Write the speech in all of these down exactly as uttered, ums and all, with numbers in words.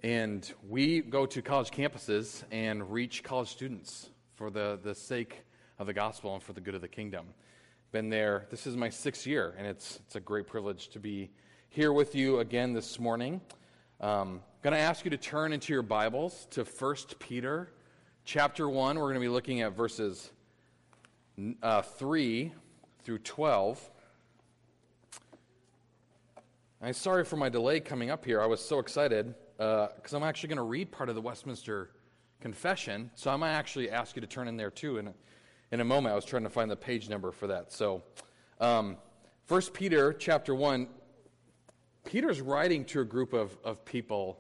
And we go to college campuses and reach college students for the, the sake of the gospel and for the good of the kingdom. Been there, this is my sixth year, and it's it's a great privilege to be here with you again this morning. Um, I'm going to ask you to turn into your Bibles to First Peter chapter one. We're going to be looking at verses uh, three through twelve. I'm sorry for my delay coming up here. I was so excited because uh, I'm actually going to read part of the Westminster Confession, so I might actually ask you to turn in there too in a, in a moment. I was trying to find the page number for that. So, um, First Peter chapter one, Peter's writing to a group of, of people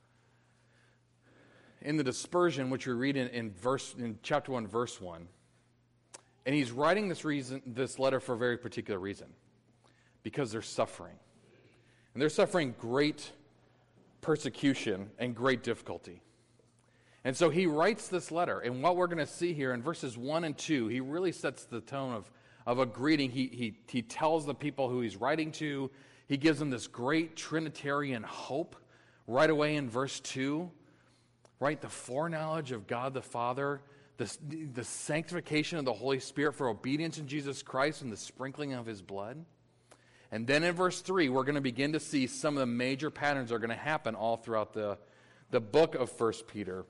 in the dispersion, which we read in, in verse in chapter one, verse one, and he's writing this reason, this letter for a very particular reason, because they're suffering, and they're suffering great persecution and great difficulty. And so he writes this letter, and what we're going to see here in verses one and two, he really sets the tone of, of a greeting. He, he, he tells the people who he's writing to, he gives them this great Trinitarian hope right away in verse two, right? The foreknowledge of God the Father, the, the sanctification of the Holy Spirit for obedience in Jesus Christ and the sprinkling of his blood. And then in verse three, we're going to begin to see some of the major patterns that are going to happen all throughout the, the book of First Peter.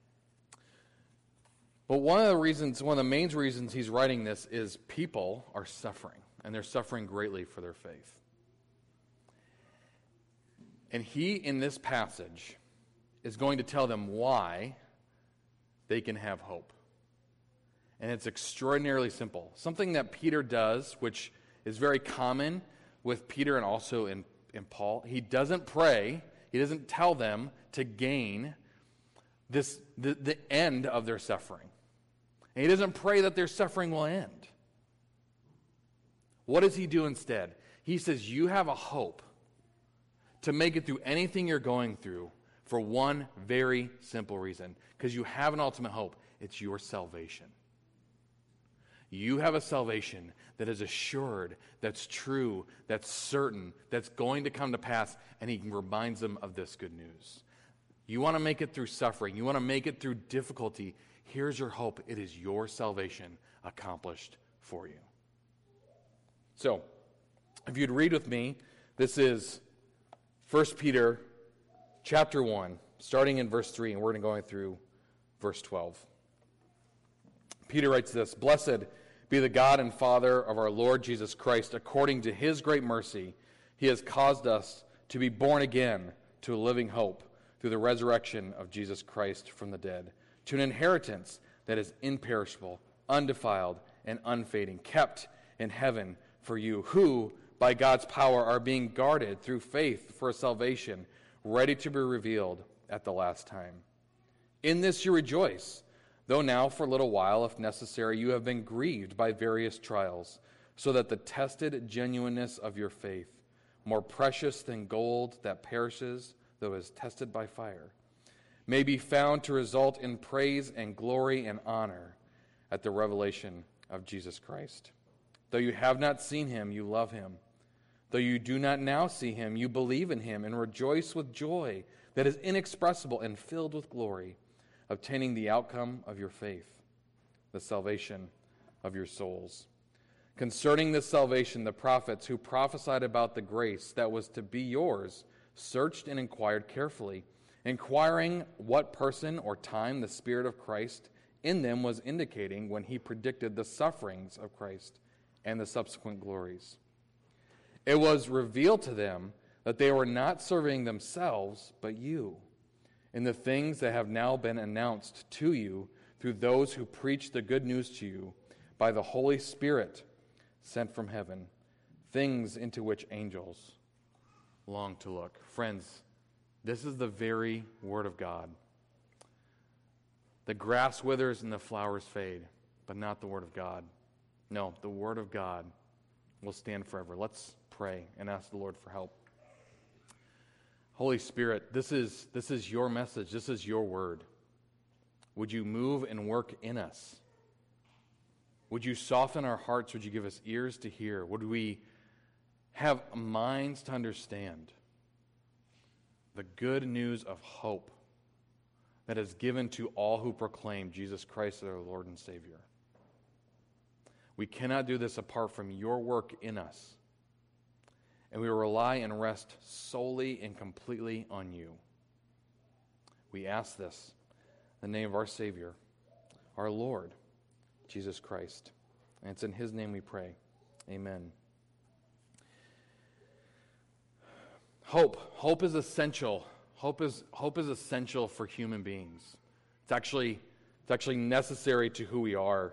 But one of the reasons, one of the main reasons he's writing this is people are suffering, and they're suffering greatly for their faith. And he, in this passage, is going to tell them why they can have hope. And it's extraordinarily simple. Something that Peter does, which is very common with Peter and also in, in Paul. He doesn't pray, he doesn't tell them to gain this the, the end of their suffering. And he doesn't pray that their suffering will end. What does he do instead? He says, you have a hope to make it through anything you're going through for one very simple reason. Because you have an ultimate hope. It's your salvation. You have a salvation that is assured, that's true, that's certain, that's going to come to pass, and he reminds them of this good news. You want to make it through suffering. You want to make it through difficulty. Here's your hope. It is your salvation accomplished for you. So, if you'd read with me, this is First Peter chapter one, starting in verse three, and we're going to go through verse twelve. Peter writes this, "Blessed be the God and Father of our Lord Jesus Christ. According to his great mercy, he has caused us to be born again to a living hope through the resurrection of Jesus Christ from the dead, to an inheritance that is imperishable, undefiled, and unfading, kept in heaven for you, who, by God's power, are being guarded through faith for a salvation ready to be revealed at the last time. In this you rejoice, though now for a little while, if necessary, you have been grieved by various trials, so that the tested genuineness of your faith, more precious than gold that perishes, though is tested by fire, may be found to result in praise and glory and honor at the revelation of Jesus Christ. Though you have not seen him, you love him. Though you do not now see him, you believe in him and rejoice with joy that is inexpressible and filled with glory, obtaining the outcome of your faith, the salvation of your souls. Concerning this salvation, the prophets who prophesied about the grace that was to be yours searched and inquired carefully, inquiring what person or time the Spirit of Christ in them was indicating when he predicted the sufferings of Christ and the subsequent glories. It was revealed to them that they were not serving themselves, but you, in the things that have now been announced to you through those who preach the good news to you by the Holy Spirit sent from heaven, things into which angels long to look." Friends, this is the very word of God. The grass withers and the flowers fade, but not the word of God. No, the word of God will stand forever. Let's pray and ask the Lord for help. Holy Spirit, this is this is your message. This is your word. Would you move and work in us? Would you soften our hearts? Would you give us ears to hear? Would we have minds to understand the good news of hope that is given to all who proclaim Jesus Christ as our Lord and Savior. We cannot do this apart from your work in us, and we rely and rest solely and completely on you. We ask this in the name of our Savior, our Lord, Jesus Christ. And it's in His name we pray. Amen. Hope. Hope is essential. Hope is hope is essential for human beings. It's actually it's actually necessary to who we are.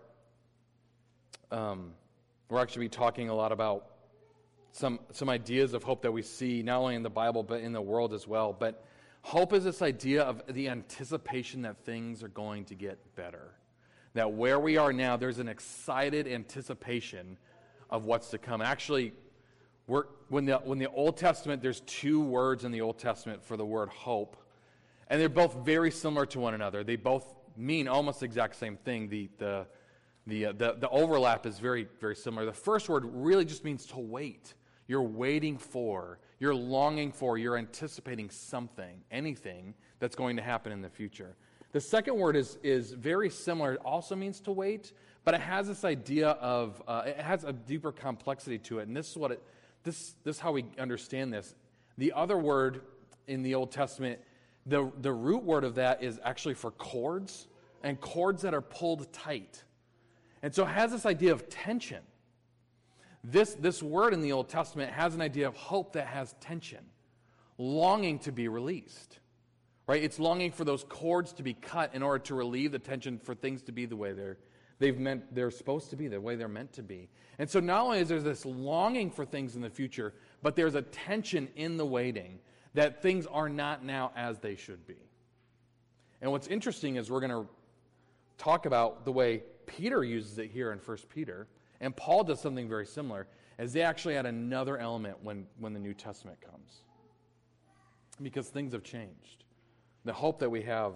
Um, we're actually be talking a lot about some some ideas of hope that we see not only in the Bible but in the world as well. But hope is this idea of the anticipation that things are going to get better. That where we are now, there's an excited anticipation of what's to come. Actually, we're, when the when the Old Testament, there's two words in the Old Testament for the word hope, and they're both very similar to one another. They both mean almost the exact same thing. The the the uh, the, the overlap is very very similar. The first word really just means to wait. You're waiting for, you're longing for, you're anticipating something, anything that's going to happen in the future. The second word is is very similar. It also means to wait, but it has this idea of uh, it has a deeper complexity to it, and this is what it. This, this is how we understand this. The other word in the Old Testament, the, the root word of that is actually for cords, and cords that are pulled tight. And so it has this idea of tension. This, this word in the Old Testament has an idea of hope that has tension, longing to be released. Right? It's longing for those cords to be cut in order to relieve the tension for things to be the way they're They've meant they're supposed to be, the way they're meant to be. And so not only is there this longing for things in the future, but there's a tension in the waiting that things are not now as they should be. And what's interesting is we're going to talk about the way Peter uses it here in First Peter, and Paul does something very similar, as they actually add another element when, when the New Testament comes. Because things have changed. The hope that we have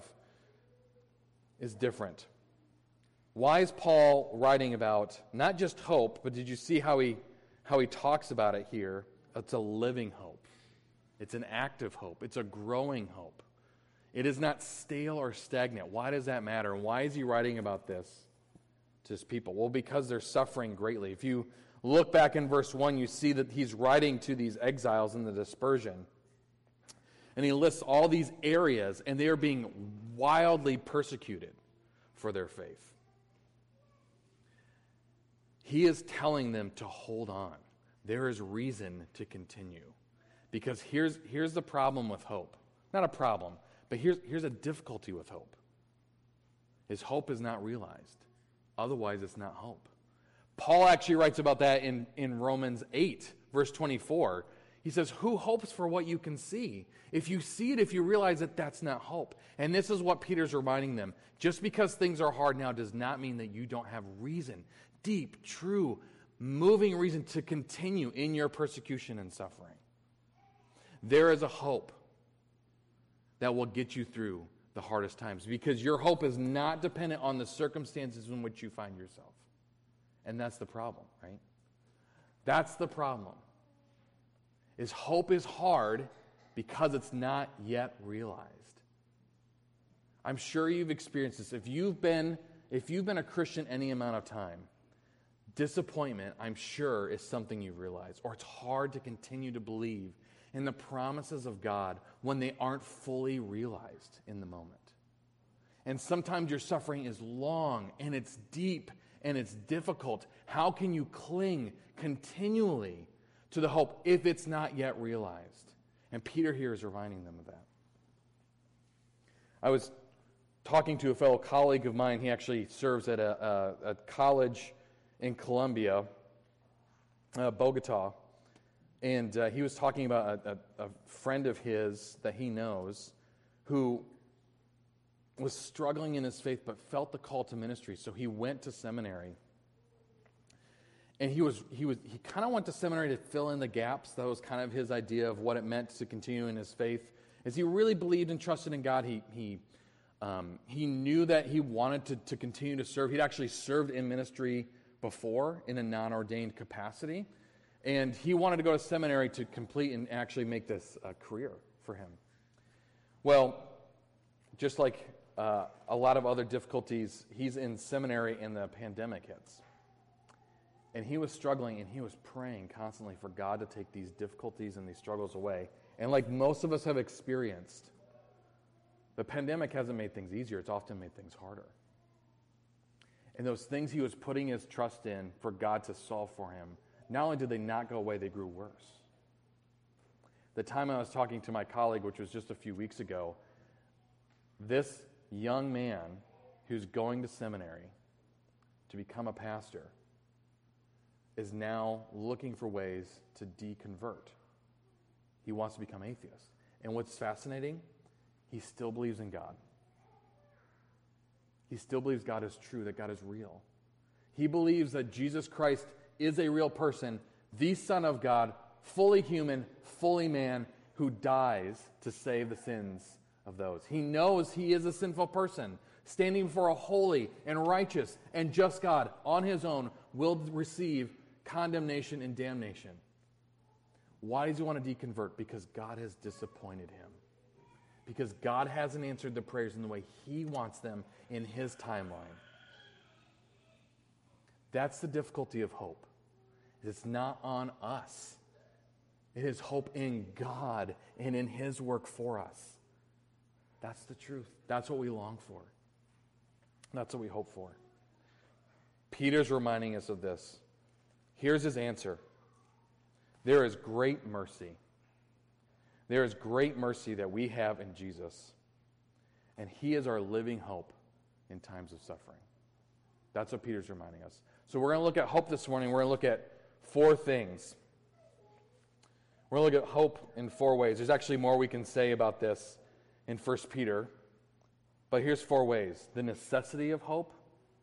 is different. Why is Paul writing about not just hope, but did you see how he how he talks about it here? It's a living hope. It's an active hope. It's a growing hope. It is not stale or stagnant. Why does that matter? And why is he writing about this to his people? Well, because they're suffering greatly. If you look back in verse one, you see that he's writing to these exiles in the dispersion. And he lists all these areas, and they are being wildly persecuted for their faith. He is telling them to hold on. There is reason to continue. Because here's, here's the problem with hope. Not a problem, but here's, here's a difficulty with hope. Is hope is not realized. Otherwise, it's not hope. Paul actually writes about that in, in Romans eight, verse twenty-four. He says, who hopes for what you can see? If you see it, if you realize that that's not hope. And this is what Peter's reminding them. Just because things are hard now does not mean that you don't have reason. Deep, true, moving reason to continue in your persecution and suffering. There is a hope that will get you through the hardest times because your hope is not dependent on the circumstances in which you find yourself. And that's the problem, right? That's the problem. Is hope is hard because it's not yet realized. I'm sure you've experienced this. If you've been, if you've been a Christian any amount of time, disappointment, I'm sure, is something you've realized. Or it's hard to continue to believe in the promises of God when they aren't fully realized in the moment. And sometimes your suffering is long, and it's deep, and it's difficult. How can you cling continually to the hope if it's not yet realized? And Peter here is reminding them of that. I was talking to a fellow colleague of mine. He actually serves at a, a, a college in Colombia, uh, Bogota, and uh, he was talking about a, a, a friend of his that he knows who was struggling in his faith but felt the call to ministry, so he went to seminary. And he was he was he kind of went to seminary to fill in the gaps. That was kind of his idea of what it meant to continue in his faith. As he really believed and trusted in God, he he um, he knew that he wanted to, to continue to serve. He'd actually served in ministry before in a non-ordained capacity. And he wanted to go to seminary to complete and actually make this a career for him. Well, just like uh, a lot of other difficulties, he's in seminary and the pandemic hits. And he was struggling and he was praying constantly for God to take these difficulties and these struggles away. And like most of us have experienced, the pandemic hasn't made things easier. It's often made things harder. And those things he was putting his trust in for God to solve for him, not only did they not go away, they grew worse. The time I was talking to my colleague, which was just a few weeks ago, this young man who's going to seminary to become a pastor is now looking for ways to deconvert. He wants to become atheist. And what's fascinating, he still believes in God. He still believes God is true, that God is real. He believes that Jesus Christ is a real person, the Son of God, fully human, fully man, who dies to save the sins of those. He knows he is a sinful person, standing before a holy and righteous and just God on his own, will receive condemnation and damnation. Why does he want to deconvert? Because God has disappointed him. Because God hasn't answered the prayers in the way he wants them in his timeline. That's the difficulty of hope. It's not on us. It is hope in God and in his work for us. That's the truth. That's what we long for. That's what we hope for. Peter's reminding us of this. Here's his answer. There is great mercy. There is great mercy that we have in Jesus. And he is our living hope in times of suffering. That's what Peter's reminding us. So we're going to look at hope this morning. We're going to look at four things. We're going to look at hope in four ways. There's actually more we can say about this in First Peter. But here's four ways. The necessity of hope,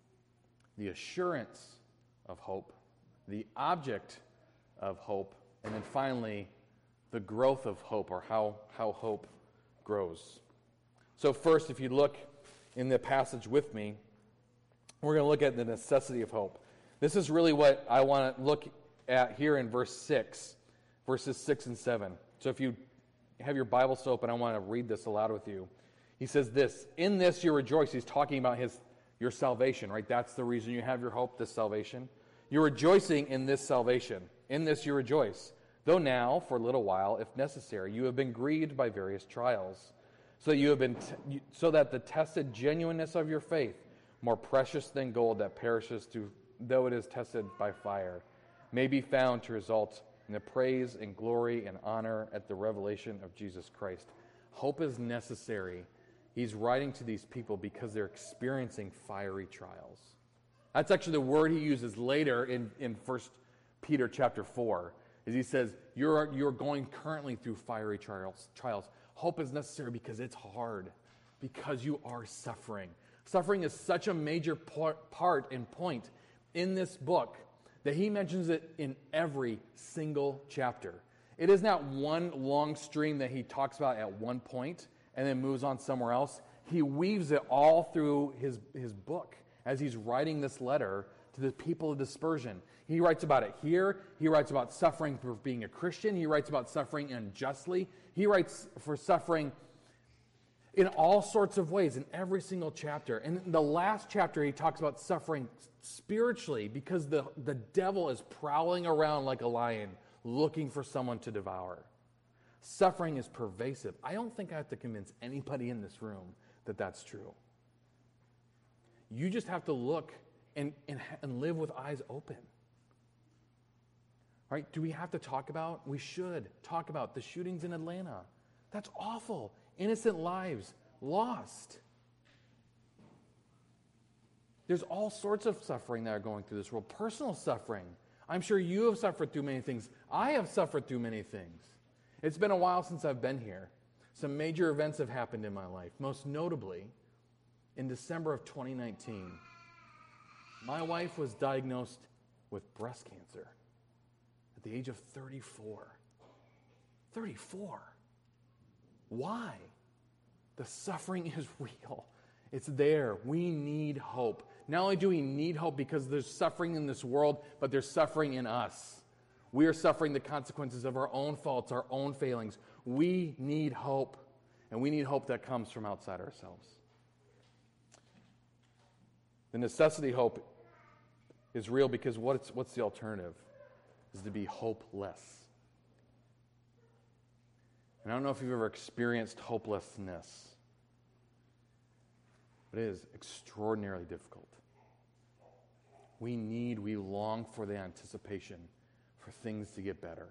the assurance of hope, the object of hope, and then finally, the growth of hope, or how, how hope grows. So first, if you look in the passage with me, we're going to look at the necessity of hope. This is really what I want to look at here in verse six, verses six and seven. So if you have your Bibles open, I want to read this aloud with you. He says this, in this you rejoice. He's talking about his your salvation, right? That's the reason you have your hope, this salvation. You're rejoicing in this salvation. In this you rejoice. Though now, for a little while, if necessary, you have been grieved by various trials, so that you have been, t- so that the tested genuineness of your faith, more precious than gold that perishes through, though it is tested by fire, may be found to result in the praise and glory and honor at the revelation of Jesus Christ. Hope is necessary. He's writing to these people because they're experiencing fiery trials. That's actually the word he uses later in, in First Peter chapter four. Is he says, you're, you're going currently through fiery trials, trials. Hope is necessary because it's hard, because you are suffering. Suffering is such a major part and point in this book that he mentions it in every single chapter. It is not one long stream that he talks about at one point and then moves on somewhere else. He weaves it all through his, his book as he's writing this letter to the people of dispersion. He writes about it here. He writes about suffering for being a Christian. He writes about suffering unjustly. He writes for suffering in all sorts of ways in every single chapter. And in the last chapter, he talks about suffering spiritually because the, the devil is prowling around like a lion looking for someone to devour. Suffering is pervasive. I don't think I have to convince anybody in this room that that's true. You just have to look and, and, and live with eyes open. Right? Do we have to talk about? We should talk about the shootings in Atlanta. That's awful. Innocent lives lost. There's all sorts of suffering that are going through this world. Personal suffering. I'm sure you have suffered through many things. I have suffered through many things. It's been a while since I've been here. Some major events have happened in my life. Most notably, in December of twenty nineteen, my wife was diagnosed with breast cancer at the age of thirty-four. thirty-four. Why? The suffering is real. It's there. We need hope. Not only do we need hope because there's suffering in this world, but there's suffering in us. We are suffering the consequences of our own faults, our own failings. We need hope. And we need hope that comes from outside ourselves. The necessity hope is real because what's, what's the alternative? Is to be hopeless. And I don't know if you've ever experienced hopelessness, but it is extraordinarily difficult. We need, we long for the anticipation for things to get better.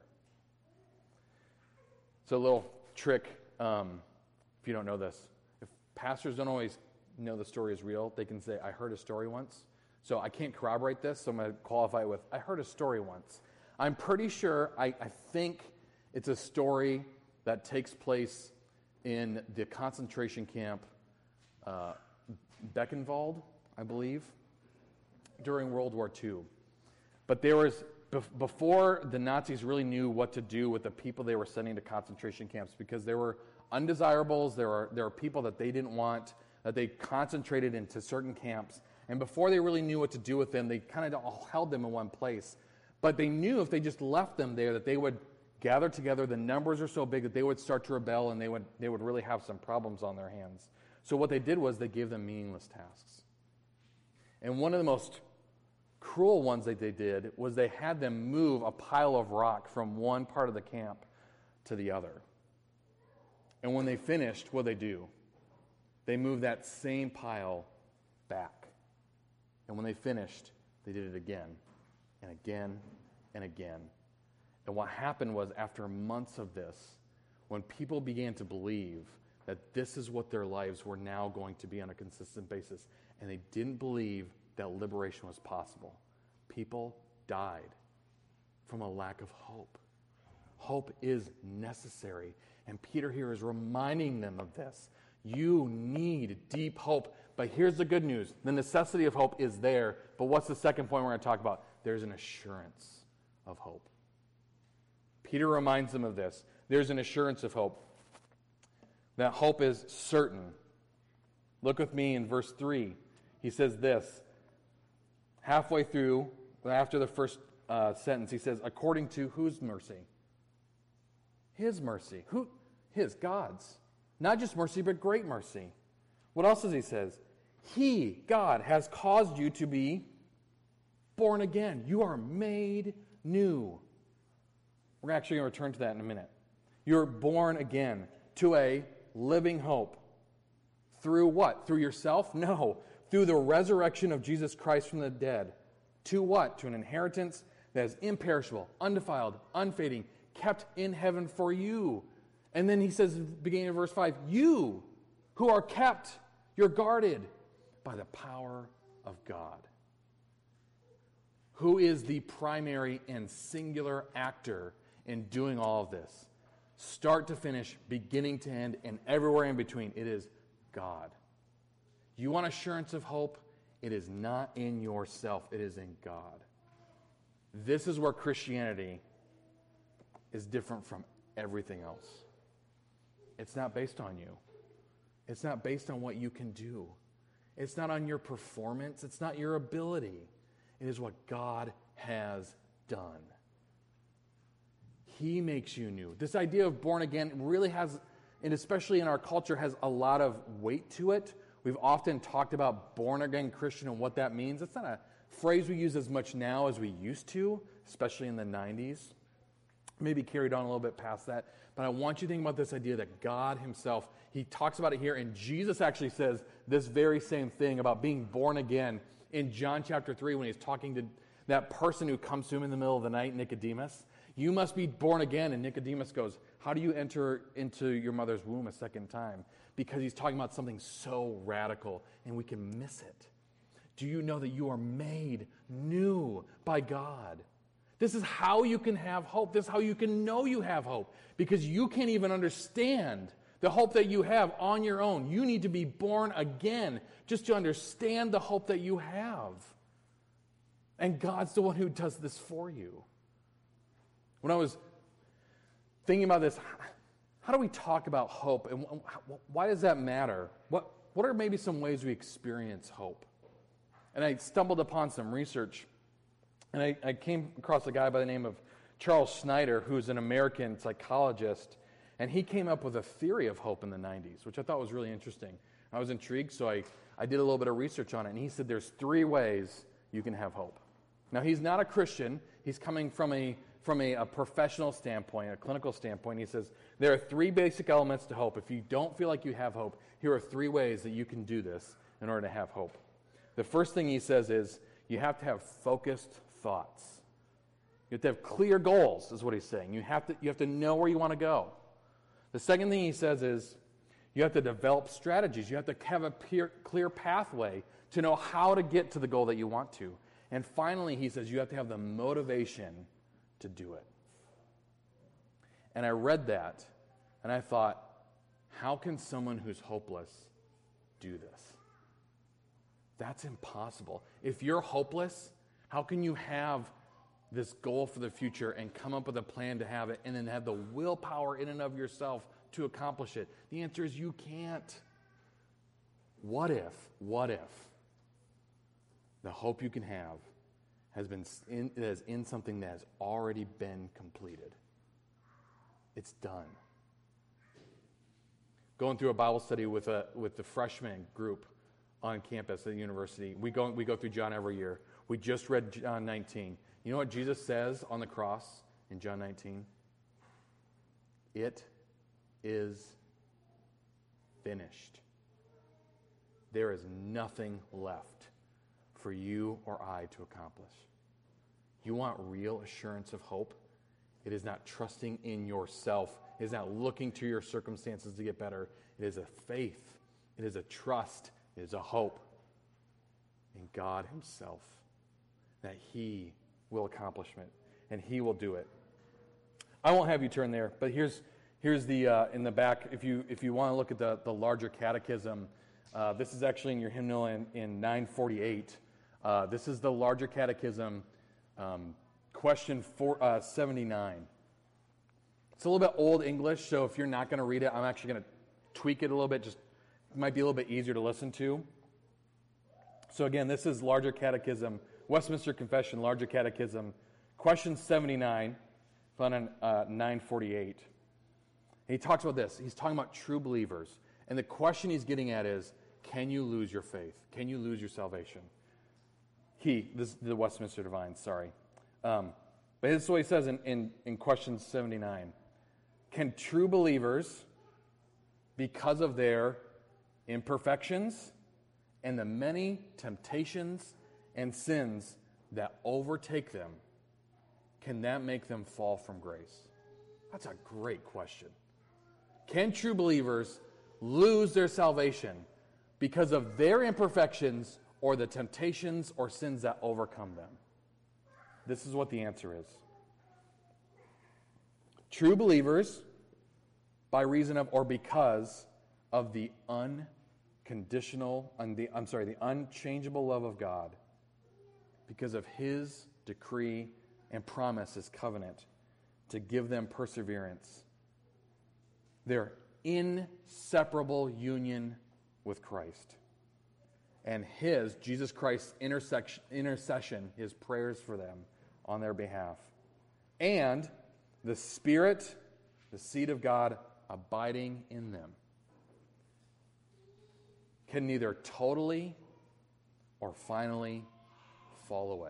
So a little trick, um, if you don't know this. If pastors don't always know the story is real, they can say, I heard a story once. So I can't corroborate this, so I'm going to qualify it with, I heard a story once. I'm pretty sure, I, I think it's a story that takes place in the concentration camp uh, Buchenwald, I believe, during World War Two. But there was, before the Nazis really knew what to do with the people they were sending to concentration camps, because there were undesirables, there were, there were people that they didn't want, that they concentrated into certain camps. And before they really knew what to do with them, they kind of all held them in one place. But they knew if they just left them there that they would gather together. The numbers are so big that they would start to rebel and they would, they would really have some problems on their hands. So what they did was they gave them meaningless tasks. And one of the most cruel ones that they did was they had them move a pile of rock from one part of the camp to the other. And when they finished, what did they do? They moved that same pile back. And when they finished, they did it again and again and again. And what happened was, after months of this, when people began to believe that this is what their lives were now going to be on a consistent basis, and they didn't believe that liberation was possible, people died from a lack of hope. Hope is necessary. And Peter here is reminding them of this. You need deep hope. But here's the good news. The necessity of hope is there. But what's the second point we're going to talk about? There's an assurance of hope. Peter reminds them of this. There's an assurance of hope. That hope is certain. Look with me in verse three. He says this. Halfway through, after the first uh, sentence, he says, according to whose mercy? His mercy. Who? His, God's. Not just mercy, but great mercy. What else does he say? He, God, has caused you to be born again. You are made new. We're actually going to return to that in a minute. You're born again to a living hope. Through what? Through yourself? No. Through the resurrection of Jesus Christ from the dead. To what? To an inheritance that is imperishable, undefiled, unfading, kept in heaven for you. And then he says, beginning of verse five, you who are kept, you're guarded by the power of God. Who is the primary and singular actor in doing all of this? Start to finish, beginning to end, and everywhere in between, it is God. You want assurance of hope? It is not in yourself, it is in God. This is where Christianity is different from everything else. It's not based on you. It's not based on what you can do. It's not on your performance. It's not your ability. It is what God has done. He makes you new. This idea of born again really has, and especially in our culture, has a lot of weight to it. We've often talked about born again Christian and what that means. It's not a phrase we use as much now as we used to, especially in the nineties. Maybe carried on a little bit past that. But I want you to think about this idea that God himself, he talks about it here, and Jesus actually says this very same thing about being born again in John chapter three when he's talking to that person who comes to him in the middle of the night, Nicodemus. You must be born again. And Nicodemus goes, how do you enter into your mother's womb a second time? Because he's talking about something so radical, and we can miss it. Do you know that you are made new by God? This is how you can have hope. This is how you can know you have hope. Because you can't even understand the hope that you have on your own. You need to be born again just to understand the hope that you have. And God's the one who does this for you. When I was thinking about this, how do we talk about hope? And why does that matter? What, what are maybe some ways we experience hope? And I stumbled upon some research. And I, I came across a guy by the name of Charles Snyder, who's an American psychologist. And he came up with a theory of hope in the nineties, which I thought was really interesting. I was intrigued, so I, I did a little bit of research on it. And he said there's three ways you can have hope. Now, he's not a Christian. He's coming from a from a, a professional standpoint, a clinical standpoint. He says there are three basic elements to hope. If you don't feel like you have hope, here are three ways that you can do this in order to have hope. The first thing he says is you have to have focused thoughts. You have to have clear goals, is what he's saying. You have to, you have to know where you want to go. The second thing he says is you have to develop strategies. You have to have a peer, clear pathway to know how to get to the goal that you want to. And finally, he says you have to have the motivation to do it. And I read that, and I thought, how can someone who's hopeless do this? That's impossible. If you're hopeless, how can you have this goal for the future and come up with a plan to have it and then have the willpower in and of yourself to accomplish it? The answer is you can't. What if, what if the hope you can have has been in, is in something that has already been completed? It's done. Going through a Bible study with a with the freshman group on campus at the university. We go we go through John every year. We just read John nineteen. You know what Jesus says on the cross in John nineteen? It is finished. There is nothing left for you or I to accomplish. You want real assurance of hope? It is not trusting in yourself. It is not looking to your circumstances to get better. It is a faith. It is a trust. It is a hope in God himself that he will accomplish it and he will do it. I won't have you turn there, but here's here's the uh, in the back. If you if you want to look at the, the larger catechism, uh, this is actually in your hymnal in, in nine forty-eight. Uh, this is the larger catechism, um, question four, uh, seventy-nine. It's a little bit old English, so if you're not going to read it, I'm actually going to tweak it a little bit. Just it might be a little bit easier to listen to. So again, this is larger catechism, Westminster Confession, larger catechism, question seventy-nine, found on uh, nine forty-eight. And he talks about this. He's talking about true believers. And the question he's getting at is, can you lose your faith? Can you lose your salvation? He, this is the Westminster Divines, sorry. Um, but this is what he says in, in, in question seventy-nine. Can true believers, because of their imperfections and the many temptations and sins that overtake them, can that make them fall from grace? That's a great question. Can true believers lose their salvation because of their imperfections or the temptations or sins that overcome them? This is what the answer is. True believers, by reason of or because of the unconditional, and the, I'm sorry, the unchangeable love of God, because of his decree and promise, his covenant, to give them perseverance, their inseparable union with Christ, and his, Jesus Christ's intercession, intercession, his prayers for them on their behalf, and the Spirit, the seed of God, abiding in them, can neither totally or finally fall away.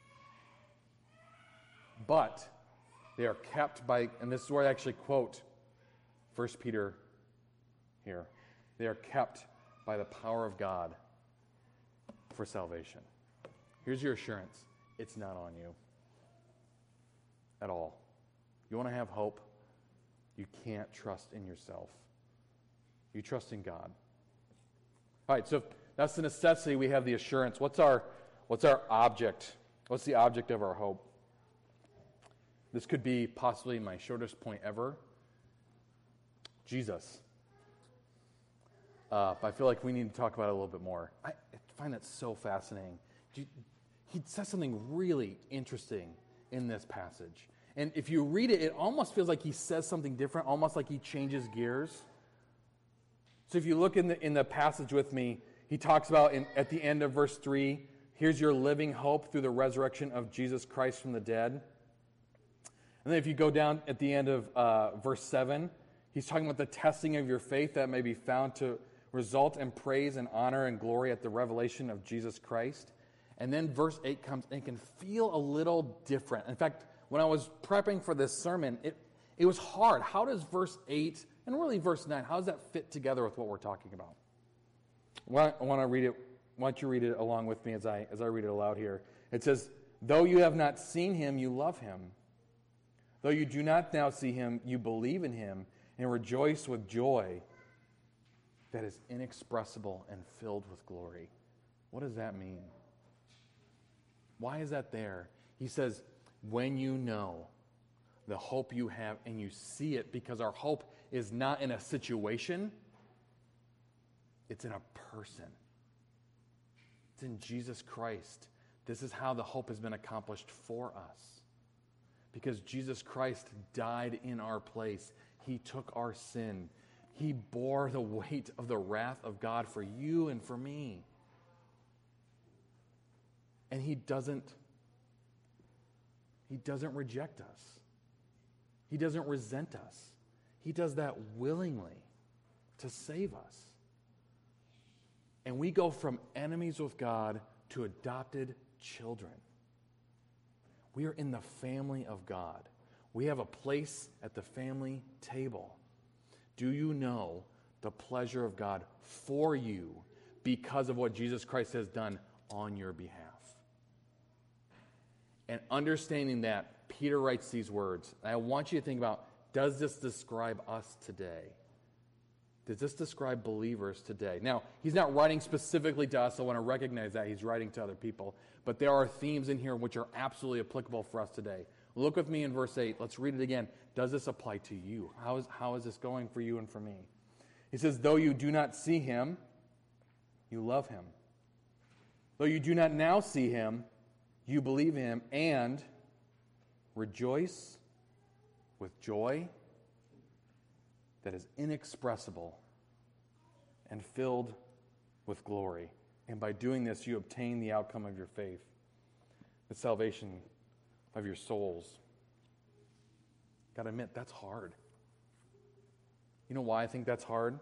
But they are kept by, and this is where I actually quote First Peter here, they are kept by the power of God for salvation. Here's your assurance. It's not on you at all. You want to have hope? You can't trust in yourself. You trust in God. All right, so if that's the necessity, we have the assurance. What's our, what's our object? What's the object of our hope? This could be possibly my shortest point ever. Jesus. Uh, but I feel like we need to talk about it a little bit more. I find that so fascinating. He says something really interesting in this passage. And if you read it, it almost feels like he says something different, almost like he changes gears. So if you look in the in the passage with me, he talks about in, at the end of verse three, here's your living hope through the resurrection of Jesus Christ from the dead. And then if you go down at the end of uh, verse seven, He's talking about the testing of your faith that may be found to result in praise and honor and glory at the revelation of Jesus Christ. And then verse eight comes and it can feel a little different. In fact, when I was prepping for this sermon, it, it was hard. How does verse eight and really verse nine, how does that fit together with what we're talking about? Well, I want to read it. Why don't you read it along with me as I as I read it aloud here? It says, though you have not seen him, you love him. Though you do not now see him, you believe in him and rejoice with joy that is inexpressible and filled with glory. What does that mean? Why is that there? He says, when you know the hope you have and you see it, because our hope is not in a situation, it's in a person. It's in Jesus Christ. This is how the hope has been accomplished for us. Because Jesus Christ died in our place. He took our sin. He bore the weight of the wrath of God for you and for me. And he doesn't, he doesn't reject us. He doesn't resent us. He does that willingly to save us. And we go from enemies with God to adopted children. We are in the family of God. We have a place at the family table. Do you know the pleasure of God for you because of what Jesus Christ has done on your behalf? And understanding that, Peter writes these words. And I want you to think about, does this describe us today? Does this describe believers today? Now, he's not writing specifically to us. I want to recognize that. He's writing to other people. But there are themes in here which are absolutely applicable for us today. Look with me in verse eight. Let's read it again. Does this apply to you? How is, how is this going for you and for me? He says, though you do not see him, you love him. Though you do not now see him, you believe him and rejoice with joy that is inexpressible and filled with glory. And by doing this, you obtain the outcome of your faith, the salvation of your souls. Got to admit, that's hard. You know why I think that's hard?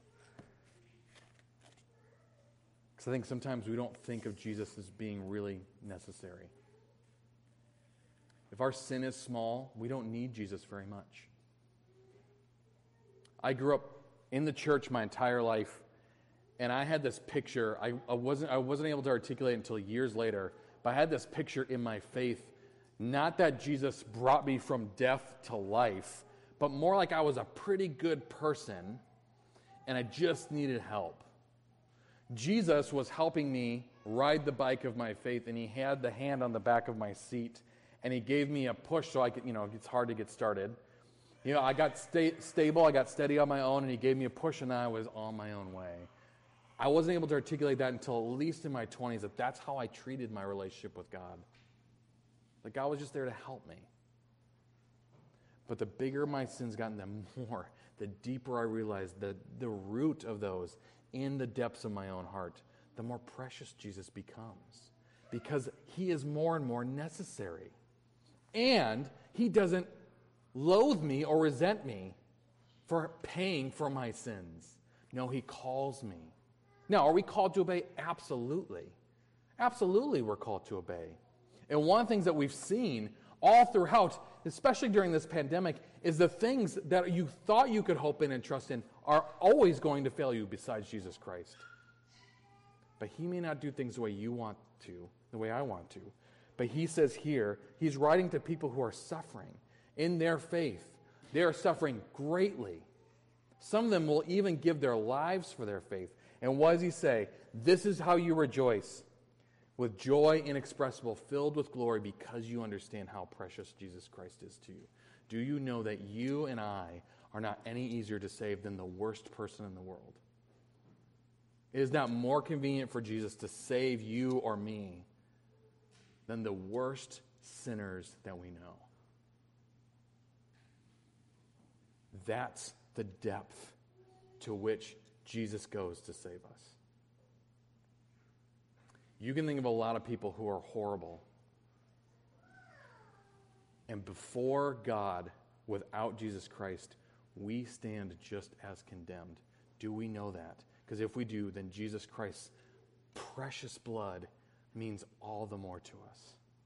Because I think sometimes we don't think of Jesus as being really necessary. If our sin is small, we don't need Jesus very much. I grew up in the church my entire life, and I had this picture. I, I wasn't I wasn't able to articulate it until years later, but I had this picture in my faith, not that Jesus brought me from death to life, but more like I was a pretty good person, and I just needed help. Jesus was helping me ride the bike of my faith, and he had the hand on the back of my seat, and he gave me a push so I could, you know, it's hard to get started. You know, I got sta- stable, I got steady on my own, and he gave me a push, and then I was on my own way. I wasn't able to articulate that until at least in my twenties, that that's how I treated my relationship with God. That God was just there to help me. But the bigger my sins gotten, the more, the deeper I realized that the root of those in the depths of my own heart, the more precious Jesus becomes. Because he is more and more necessary. And he doesn't loathe me or resent me for paying for my sins. No, he calls me. Now, are we called to obey? Absolutely. Absolutely we're called to obey. And one of the things that we've seen all throughout, especially during this pandemic, is the things that you thought you could hope in and trust in are always going to fail you besides Jesus Christ. But he may not do things the way you want to, the way I want to. But he says here, he's writing to people who are suffering in their faith. They are suffering greatly. Some of them will even give their lives for their faith. And what does he say? This is how you rejoice, with joy inexpressible, filled with glory, because you understand how precious Jesus Christ is to you. Do you know that you and I are not any easier to save than the worst person in the world? It is not more convenient for Jesus to save you or me than the worst sinners that we know. That's the depth to which Jesus goes to save us. You can think of a lot of people who are horrible. And before God, without Jesus Christ, we stand just as condemned. Do we know that? Because if we do, then Jesus Christ's precious blood means all the more to us.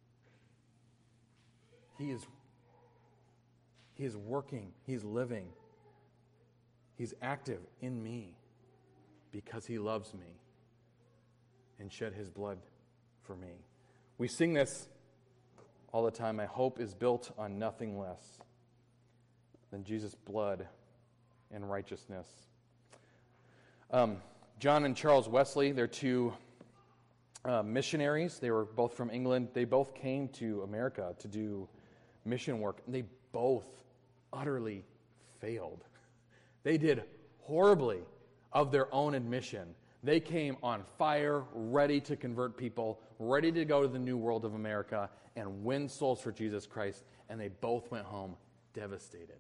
He is, he is working, he's living, he's active in me because he loves me and shed his blood for me. We sing this all the time. My hope is built on nothing less than Jesus' blood and righteousness. Um, John and Charles Wesley, they're two uh, missionaries. They were both from England. They both came to America to do mission work, and they both utterly failed. They did horribly of their own admission. They came on fire, ready to convert people, ready to go to the new world of America and win souls for Jesus Christ, and they both went home devastated.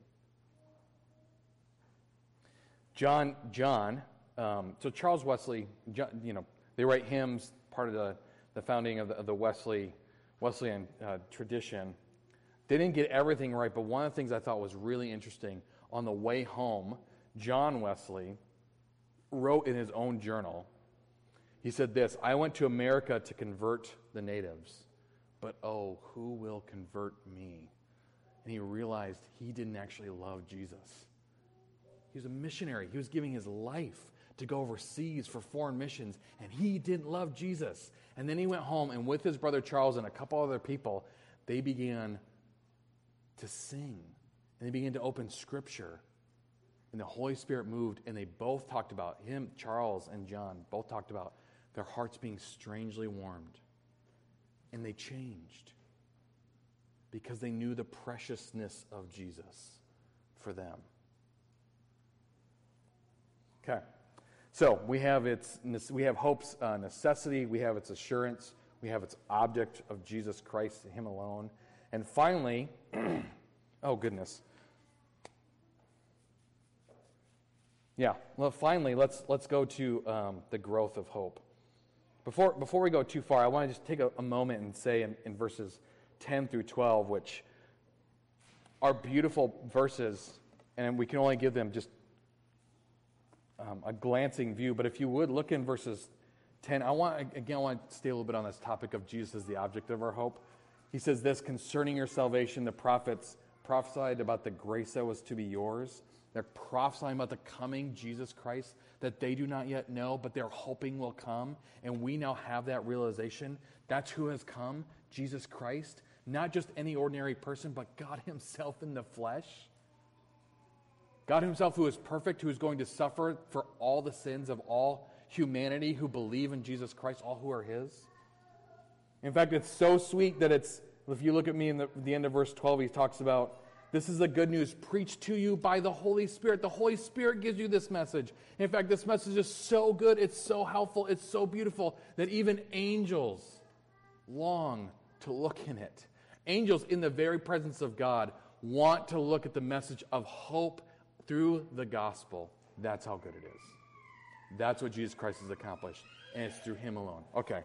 John, John, um, so Charles Wesley, John, you know, they write hymns, part of the, the founding of the, of the Wesley, Wesleyan uh, tradition. They didn't get everything right, but one of the things I thought was really interesting, on the way home, John Wesley wrote in his own journal, he said this, I went to America to convert the natives, but oh, who will convert me? And he realized he didn't actually love Jesus. He was a missionary. He was giving his life to go overseas for foreign missions, and he didn't love Jesus. And then he went home, and with his brother Charles and a couple other people, they began to sing, and they began to open Scripture. And the Holy Spirit moved, and they both talked about, him, Charles and John, both talked about their hearts being strangely warmed. And they changed because they knew the preciousness of Jesus for them. Okay, so we have its we have hope's uh, necessity, we have its assurance, we have its object of Jesus Christ, Him alone, and finally, oh goodness. Yeah, well, finally, let's let's go to um, the growth of hope. Before before we go too far, I want to just take a, a moment and say in, in verses ten through twelve, which are beautiful verses, and we can only give them just um, a glancing view. But if you would look in verses ten, I want again I want to stay a little bit on this topic of Jesus as the object of our hope. He says this: concerning your salvation, the prophets prophesied about the grace that was to be yours. They're prophesying about the coming Jesus Christ that they do not yet know, but they're hoping will come. And we now have that realization. That's who has come, Jesus Christ. Not just any ordinary person, but God himself in the flesh. God himself who is perfect, who is going to suffer for all the sins of all humanity who believe in Jesus Christ, all who are his. In fact, it's so sweet that it's, if you look at me in the, the end of verse twelve, he talks about, this is the good news preached to you by the Holy Spirit. The Holy Spirit gives you this message. In fact, this message is so good, it's so helpful, it's so beautiful, that even angels long to look in it. Angels in the very presence of God want to look at the message of hope through the gospel. That's how good it is. That's what Jesus Christ has accomplished, and it's through him alone. Okay.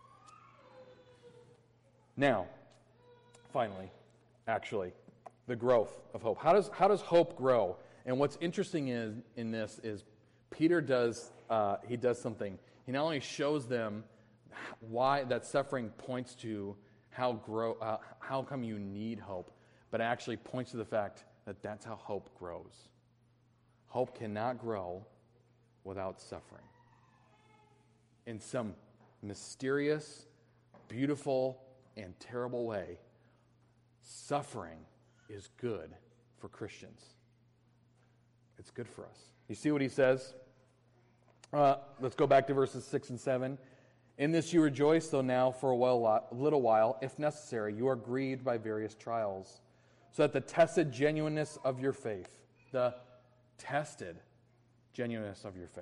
Now, finally, actually, the growth of hope. How does how does hope grow? And what's interesting is in this is Peter does uh, he does something. He not only shows them why that suffering points to how grow uh, how come you need hope, but actually points to the fact that that's how hope grows. Hope cannot grow without suffering. In some mysterious, beautiful, and terrible way, suffering is good for Christians. It's good for us. You see what he says? Uh, let's go back to verses six and seven. In this you rejoice, though now for a while, little while, if necessary, you are grieved by various trials, so that the tested genuineness of your faith, the tested genuineness of your faith,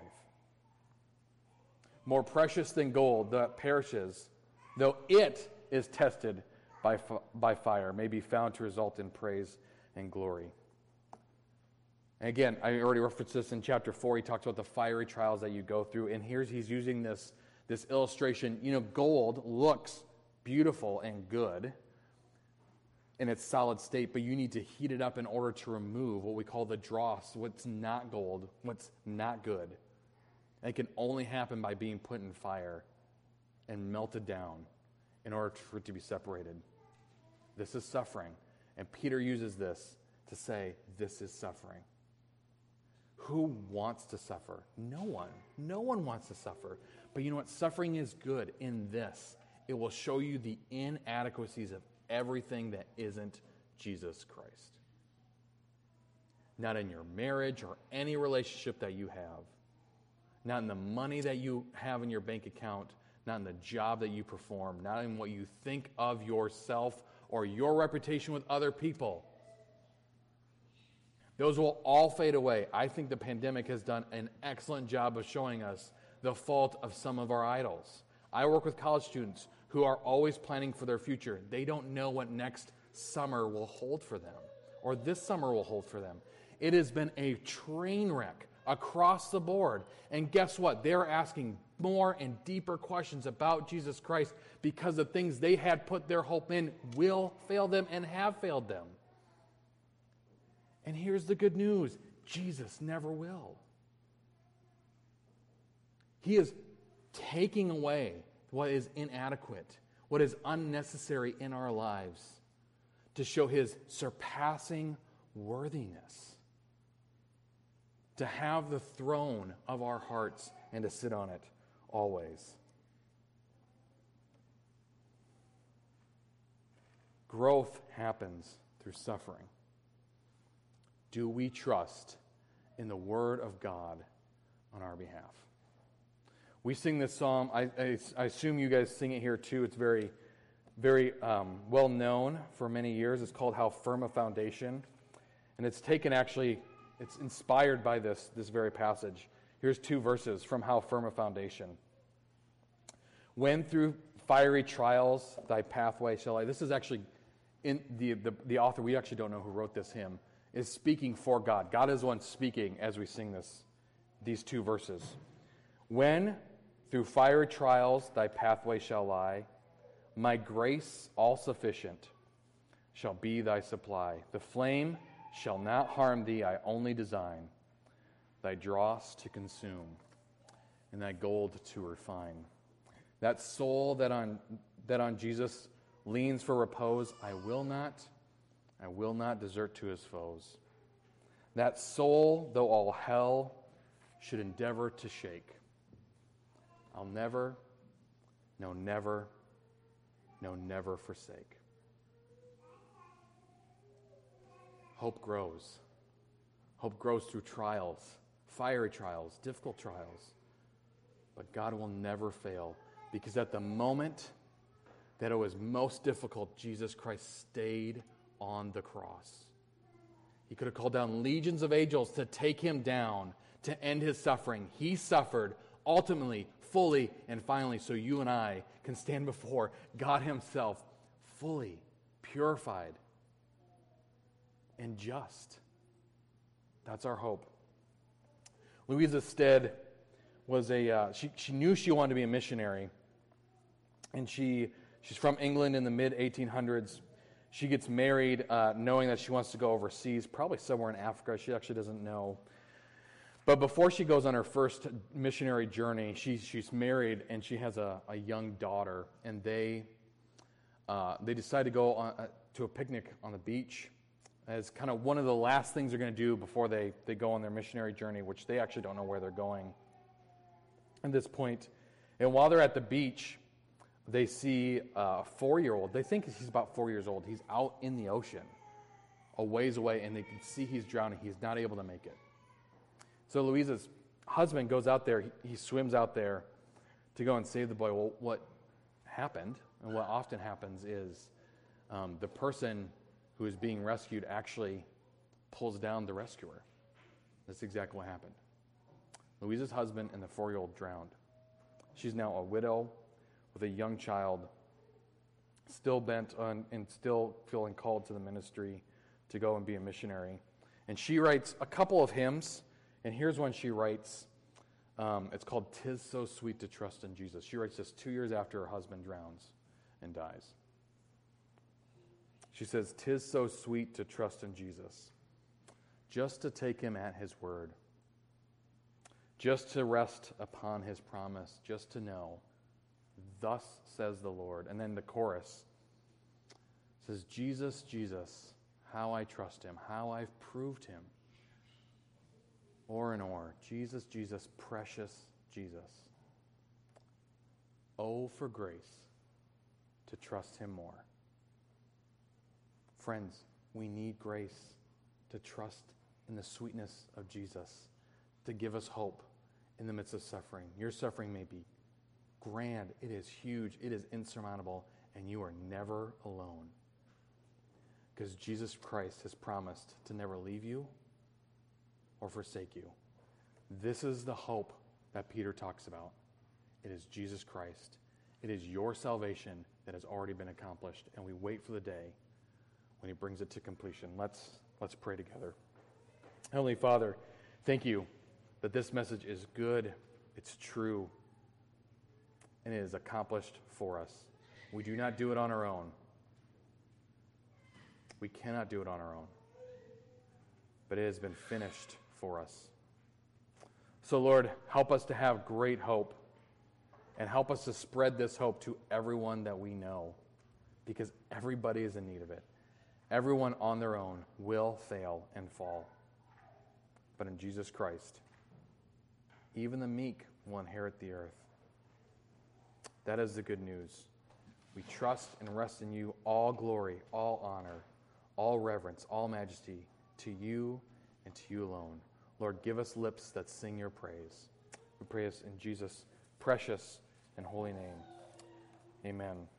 more precious than gold that perishes, though it is tested by, by fire, may be found to result in praise and glory. And again, I already referenced this in chapter four. He talks about the fiery trials that you go through. And here's he's using this, this illustration. You know, gold looks beautiful and good. in its solid state, but you need to heat it up in order to remove what we call the dross, what's not gold, what's not good. And it can only happen by being put in fire and melted down in order for it to be separated. This is suffering. And Peter uses this to say, this is suffering. Who wants to suffer? No one. No one wants to suffer. But you know what? Suffering is good in this. It will show you the inadequacies of everything that isn't Jesus Christ. Not in your marriage or any relationship that you have. Not in the money that you have in your bank account. Not in the job that you perform. Not in what you think of yourself or your reputation with other people. Those will all fade away. I think the pandemic has done an excellent job of showing us the fault of some of our idols. I work with college students who are always planning for their future. They don't know what next summer will hold for them, or this summer will hold for them. It has been a train wreck across the board. And guess what? They're asking more and deeper questions about Jesus Christ because the things they had put their hope in will fail them and have failed them. And here's the good news. Jesus never will. He is taking away what is inadequate, what is unnecessary in our lives to show his surpassing worthiness, to have the throne of our hearts and to sit on it always. Growth happens through suffering. Do we trust in the Word of God on our behalf? We sing this psalm. I, I, I assume you guys sing it here too. It's very, very um, well known for many years. It's called How Firm a Foundation. And it's taken actually, it's inspired by this, this very passage. Here's two verses from How Firm a Foundation. When through fiery trials thy pathway shall lie. This is actually, in the, the, the author, we actually don't know who wrote this hymn, is speaking for God. God is the one speaking as we sing this, these two verses. When through fiery trials thy pathway shall lie, my grace all sufficient shall be thy supply. The flame shall not harm thee, I only design thy dross to consume and thy gold to refine. That soul that on that on Jesus leans for repose, I will not, I will not desert to his foes. That soul, though all hell should endeavor to shake, I'll never, no never, no never forsake. Hope grows. Hope grows through trials, fiery trials, difficult trials. But God will never fail, because at the moment that it was most difficult, Jesus Christ stayed on the cross. He could have called down legions of angels to take him down, to end his suffering. He suffered ultimately, fully, and finally, so you and I can stand before God himself fully purified and just. That's our hope. Louisa Stead was a, uh, she, she knew she wanted to be a missionary. And she she's from England in the mid eighteen hundreds. She gets married uh, knowing that she wants to go overseas, probably somewhere in Africa. She actually doesn't know. But before she goes on her first missionary journey, she, she's married and she has a, a young daughter. And they uh, they decide to go on, uh, to a picnic on the beach as kind of one of the last things they're going to do before they, they go on their missionary journey, which they actually don't know where they're going at this point. And while they're at the beach, they see a four-year-old. They think he's about four years old. He's out in the ocean, a ways away, and they can see he's drowning. He's not able to make it. So Louisa's husband goes out there. He, he swims out there to go and save the boy. Well, what happened, and what often happens, is um, the person who is being rescued actually pulls down the rescuer. That's exactly what happened. Louisa's husband and the four-year-old drowned. She's now a widow with a young child, still bent on and still feeling called to the ministry to go and be a missionary. And she writes a couple of hymns, and here's one she writes. Um, it's called "'Tis So Sweet to Trust in Jesus." She writes this two years after her husband drowns and dies. She says, "'Tis so sweet to trust in Jesus, just to take him at his word, just to rest upon his promise, just to know, thus says the Lord." And then the chorus says, "Jesus, Jesus, how I trust him, how I've proved him. O'er and o'er, Jesus, Jesus, precious Jesus. Oh, for grace to trust him more." Friends, we need grace to trust in the sweetness of Jesus, to give us hope in the midst of suffering. Your suffering may be grand, it is huge, it is insurmountable, and you are never alone. Because Jesus Christ has promised to never leave you or forsake you. This is the hope that Peter talks about. It is Jesus Christ. It is your salvation that has already been accomplished, and we wait for the day when he brings it to completion. Let's, let's pray together. Heavenly Father, thank you that this message is good, it's true, and it is accomplished for us. We do not do it on our own. We cannot do it on our own. But it has been finished for us. So, Lord, help us to have great hope, and help us to spread this hope to everyone that we know, because everybody is in need of it. Everyone on their own will fail and fall. But in Jesus Christ, even the meek will inherit the earth. That is the good news. We trust and rest in you. All glory, all honor, all reverence, all majesty to you and to you alone. Lord, give us lips that sing your praise. We pray this in Jesus' precious and holy name. Amen.